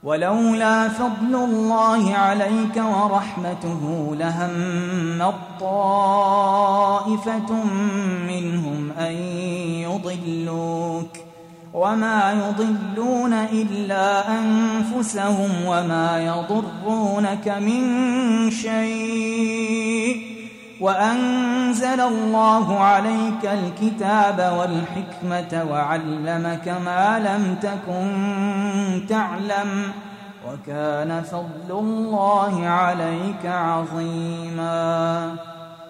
ولولا فضل الله عليك ورحمته لهمت طائفة منهم أن يضلوك وما يضلون إلا أنفسهم وما يضرونك من شيء وأنزل الله عليك الكتاب والحكمة وعلمك ما لم تكن تعلم وكان فضل الله عليك عظيما.